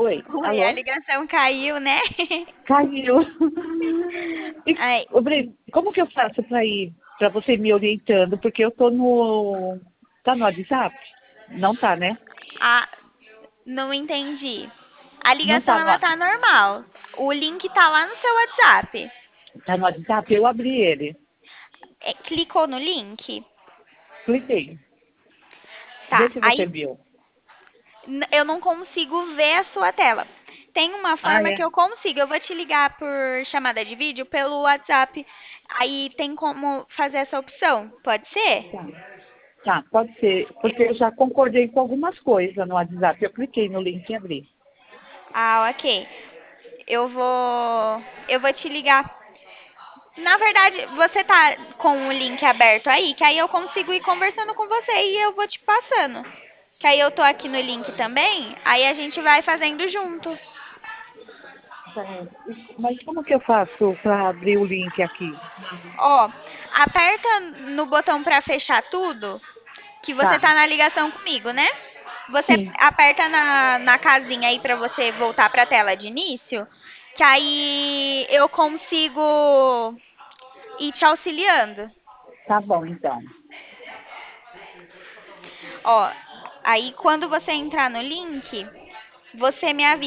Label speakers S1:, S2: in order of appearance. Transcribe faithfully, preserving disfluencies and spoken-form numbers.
S1: Oi,
S2: Ui, a
S1: alô?
S2: ligação caiu, né?
S1: Caiu. E,
S2: Ai,
S1: ô, Breno, como que eu faço para ir, para você me orientando? Porque eu tô no. Tá no WhatsApp? Não tá, né?
S2: ah, não entendi. A
S1: Não
S2: ligação
S1: tá no,
S2: ela tá normal. O link tá lá no seu WhatsApp.
S1: tá no WhatsApp? Eu abri ele.
S2: É, clicou no link?
S1: Cliquei. Vê
S2: Tá.
S1: se você
S2: Aí
S1: viu.
S2: n- eu não consigo ver a sua tela. Tem uma
S1: Ah,
S2: forma
S1: é?
S2: que eu consigo. Eu vou te ligar por chamada de vídeo pelo WhatsApp. Aí tem como fazer essa opção. Pode ser?
S1: Tá. Tá, pode ser. Porque eu já concordei com algumas coisas no WhatsApp. Eu cliquei no link e abri.
S2: Ah, ok. Eu vou, eu vou te ligar. Na verdade, você tá com o link aberto aí, que aí eu consigo ir conversando com você e eu vou te passando. Que aí eu tô aqui no link também, aí a gente vai fazendo junto.
S1: Tá. E- Mas como que eu faço para abrir o link aqui?
S2: Ó, aperta no botão pra fechar tudo, que você
S1: Tá.
S2: tá na ligação comigo, né? Você
S1: Sim.
S2: aperta na, na casinha aí pra você voltar pra tela de início, que aí eu consigo ir te auxiliando.
S1: Tá bom, então.
S2: Ó, aí quando você entrar no link, você me avisa.